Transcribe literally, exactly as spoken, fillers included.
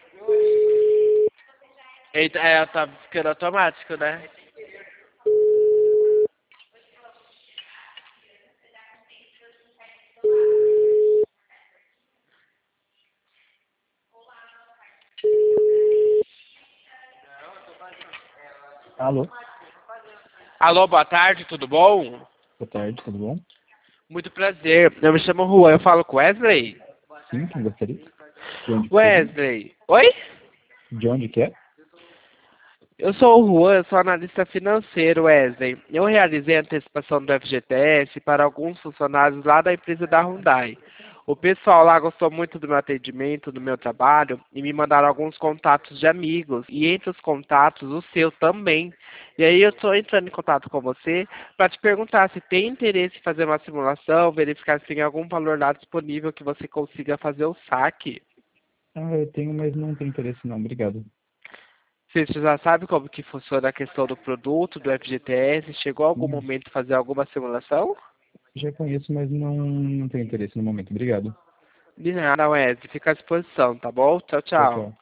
Eita, é, tá ficando automático, né? Alô, Alô, boa tarde, tudo bom? boa tarde, tudo bom? Muito prazer. Eu me chamo Juan, eu falo com Wesley. Sim, quem gostaria? De onde que seria? Wesley, oi? De onde que é? Eu sou o Juan, eu sou analista financeiro, Wesley. Eu realizei a antecipação do F G T S para alguns funcionários lá da empresa da Hyundai. O pessoal lá gostou muito do meu atendimento, do meu trabalho, e me mandaram alguns contatos de amigos, e entre os contatos, o seu também. E aí eu estou entrando em contato com você para te perguntar se tem interesse em fazer uma simulação, verificar se tem algum valor lá disponível que você consiga fazer o saque. Ah, eu tenho, mas não tenho interesse não, obrigado. Você já sabe como que funciona a questão do produto, do F G T S? Chegou algum Sim, momento de fazer alguma simulação? já conheço, mas não, não tenho interesse no momento, obrigado. De nada, Wesley. Fica à disposição, tá bom? Tchau, Tchau, tchau. tchau.